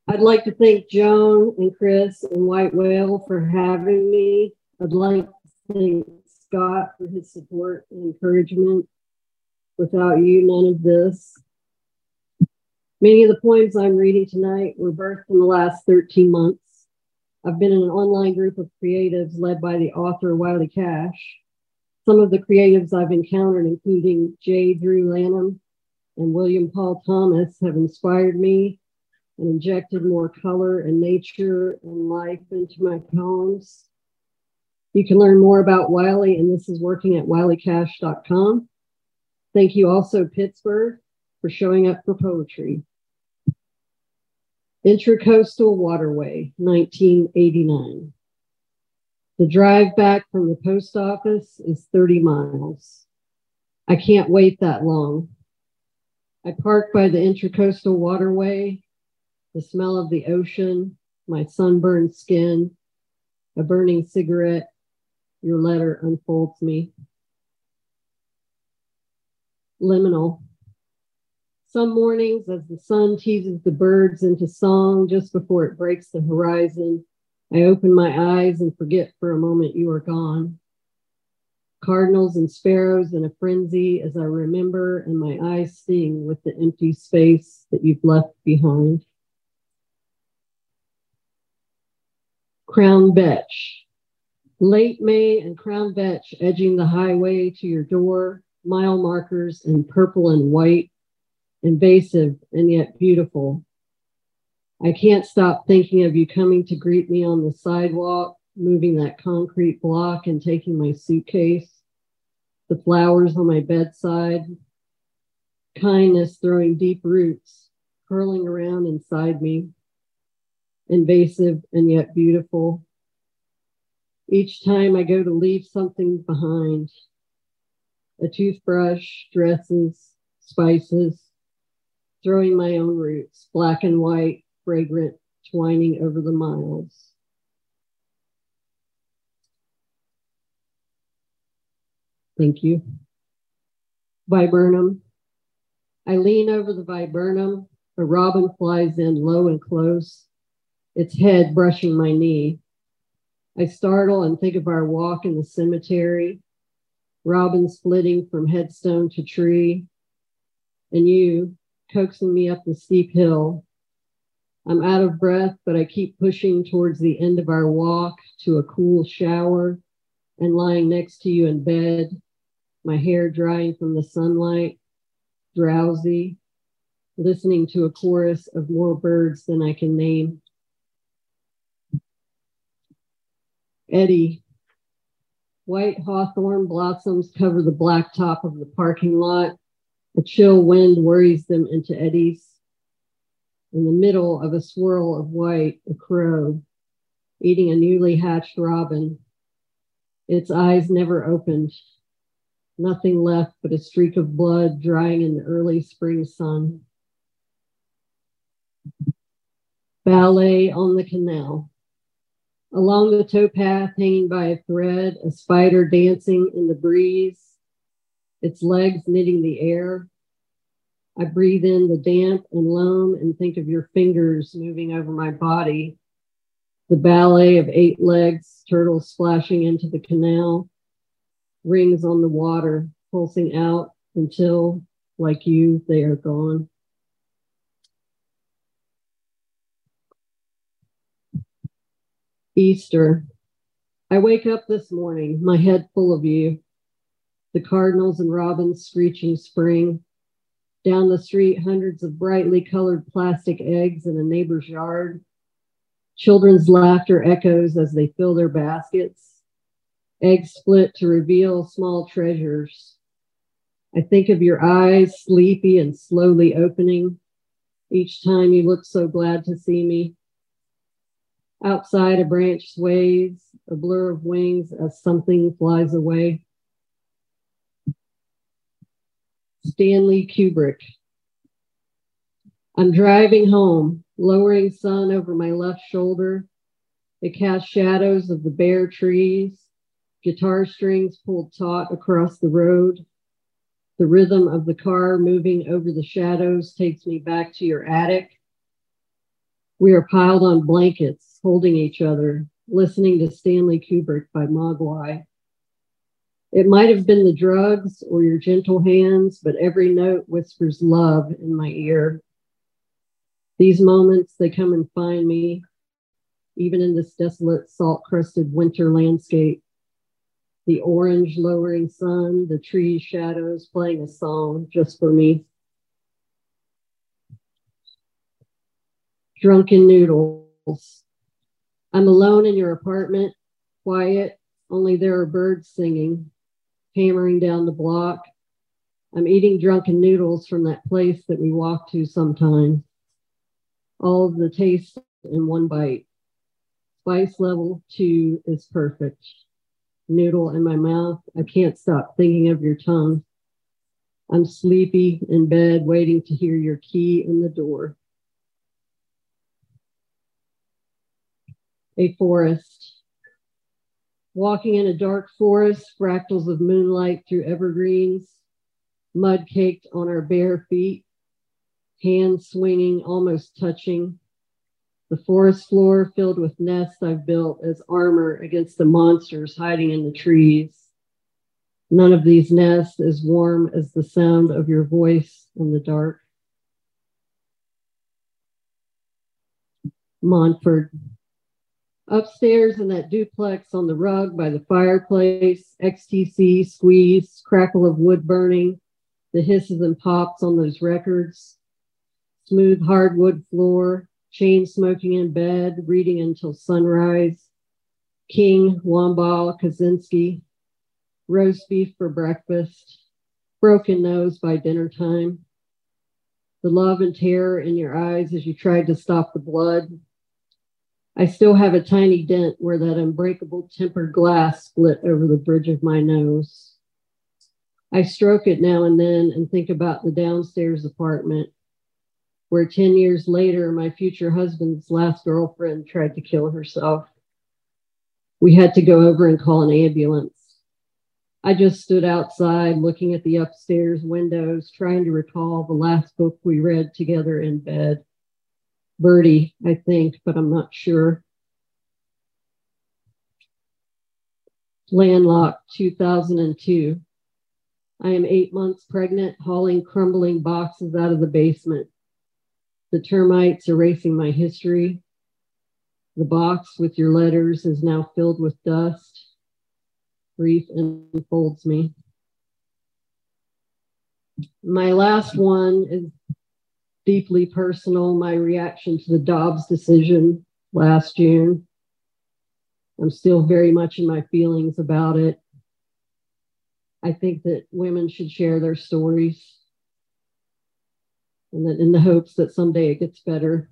I'd like to thank Joan and Chris and White Whale for having me. I'd like to thank Scott for his support and encouragement. Without you, none of this. Many of the poems I'm reading tonight were birthed in the last 13 months. I've been in an online group of creatives led by the author Wiley Cash. Some of the creatives I've encountered, including J. Drew Lanham and William Paul Thomas, have inspired me and injected more color and nature and life into my poems. You can learn more about Wiley, and this is working at wileycash.com. Thank you also, Pittsburgh, for showing up for poetry. Intracoastal Waterway, 1989. The drive back from the post office is 30 miles. I can't wait that long. I park by the Intracoastal Waterway, the smell of the ocean, my sunburned skin, a burning cigarette. Your letter unfolds me. Liminal. Some mornings, as the sun teases the birds into song just before it breaks the horizon, I open my eyes and forget for a moment you are gone. Cardinals and sparrows in a frenzy as I remember, and my eyes sing with the empty space that you've left behind. Crown Vetch. Late May and Crown Vetch edging the highway to your door, mile markers in purple and white, invasive and yet beautiful. I can't stop thinking of you coming to greet me on the sidewalk, moving that concrete block and taking my suitcase, the flowers on my bedside, kindness throwing deep roots, curling around inside me, invasive and yet beautiful. Each time I go to leave something behind, a toothbrush, dresses, spices, throwing my own roots, black and white, fragrant, twining over the miles. Thank you. Viburnum. I lean over the viburnum. A robin flies in low and close, its head brushing my knee. I startle and think of our walk in the cemetery, robins flitting from headstone to tree, and you coaxing me up the steep hill. I'm out of breath, but I keep pushing towards the end of our walk to a cool shower and lying next to you in bed, my hair drying from the sunlight, drowsy, listening to a chorus of more birds than I can name. Eddie. White hawthorn blossoms cover the black top of the parking lot. A chill wind worries them into eddies. In the middle of a swirl of white, a crow, eating a newly hatched robin. Its eyes never opened. Nothing left but a streak of blood drying in the early spring sun. Ballet on the canal. Along the towpath, hanging by a thread, a spider dancing in the breeze, its legs knitting the air. I breathe in the damp and loam and think of your fingers moving over my body. The ballet of 8 legs, turtles splashing into the canal, rings on the water, pulsing out until, like you, they are gone. Easter. I wake up this morning, my head full of you. The cardinals and robins screeching spring. Down the street, hundreds of brightly colored plastic eggs in a neighbor's yard. Children's laughter echoes as they fill their baskets. Eggs split to reveal small treasures. I think of your eyes, sleepy and slowly opening. Each time you look so glad to see me. Outside, a branch sways, a blur of wings as something flies away. Stanley Kubrick. I'm driving home, lowering sun over my left shoulder. It casts shadows of the bare trees, guitar strings pulled taut across the road. The rhythm of the car moving over the shadows takes me back to your attic. We are piled on blankets, holding each other, listening to Stanley Kubrick by Mogwai. It might have been the drugs or your gentle hands, but every note whispers love in my ear. These moments, they come and find me, even in this desolate, salt-crusted winter landscape. The orange lowering sun, the trees' shadows playing a song just for me. Drunken noodles. I'm alone in your apartment, quiet, only there are birds singing, hammering down the block. I'm eating drunken noodles from that place that we walk to sometimes. All of the taste in one bite. Spice level 2 is perfect. Noodle in my mouth. I can't stop thinking of your tongue. I'm sleepy in bed, waiting to hear your key in the door. A forest. Walking in a dark forest, fractals of moonlight through evergreens, mud caked on our bare feet, hands swinging, almost touching. The forest floor filled with nests I've built as armor against the monsters hiding in the trees. None of these nests as warm as the sound of your voice in the dark. Montford. Upstairs in that duplex on the rug by the fireplace, XTC, squeeze, crackle of wood burning, the hisses and pops on those records, smooth hardwood floor, chain smoking in bed, reading until sunrise, King, Wambal, Kaczynski, roast beef for breakfast, broken nose by dinner time, the love and terror in your eyes as you tried to stop the blood. I still have a tiny dent where that unbreakable tempered glass split over the bridge of my nose. I stroke it now and then and think about the downstairs apartment where 10 years later, my future husband's last girlfriend tried to kill herself. We had to go over and call an ambulance. I just stood outside looking at the upstairs windows, trying to recall the last book we read together in bed. Birdie, I think, but I'm not sure. Landlocked, 2002. I am 8 months pregnant, hauling crumbling boxes out of the basement. The termites erasing my history. The box with your letters is now filled with dust. Grief enfolds me. My last one is deeply personal, my reaction to the Dobbs decision last June. I'm still very much in my feelings about it. I think that women should share their stories, and that in the hopes that someday it gets better.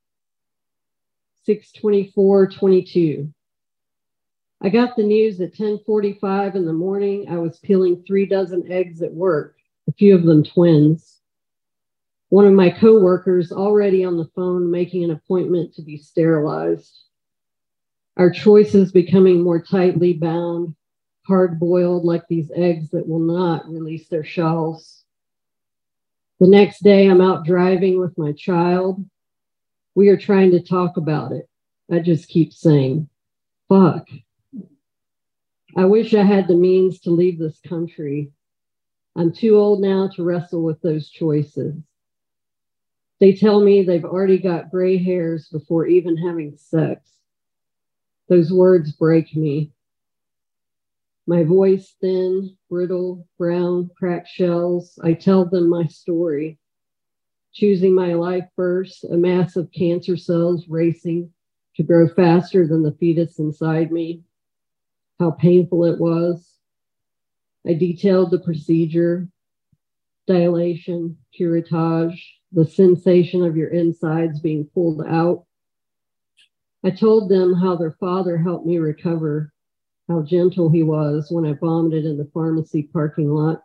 6/24/22. I got the news at 10:45 in the morning. I was peeling 3 dozen eggs at work, a few of them twins. One of my coworkers already on the phone making an appointment to be sterilized. Our choices becoming more tightly bound, hard-boiled like these eggs that will not release their shells. The next day, I'm out driving with my child. We are trying to talk about it. I just keep saying, fuck. I wish I had the means to leave this country. I'm too old now to wrestle with those choices. They tell me they've already got gray hairs before even having sex. Those words break me. My voice thin, brittle, brown, cracked shells. I tell them my story. Choosing my life first, a mass of cancer cells racing to grow faster than the fetus inside me. How painful it was. I detailed the procedure, dilation, curettage, the sensation of your insides being pulled out. I told them how their father helped me recover, how gentle he was when I vomited in the pharmacy parking lot.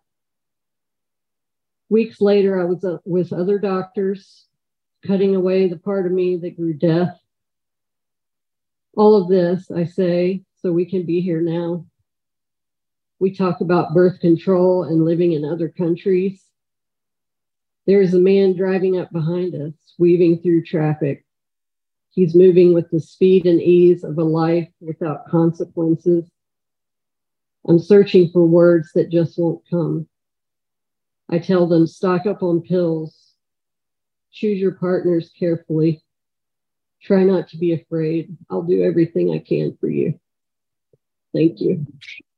Weeks later, I was with other doctors, cutting away the part of me that grew deaf. All of this, I say, so we can be here now. We talk about birth control and living in other countries. There is a man driving up behind us, weaving through traffic. He's moving with the speed and ease of a life without consequences. I'm searching for words that just won't come. I tell them, stock up on pills. Choose your partners carefully. Try not to be afraid. I'll do everything I can for you. Thank you.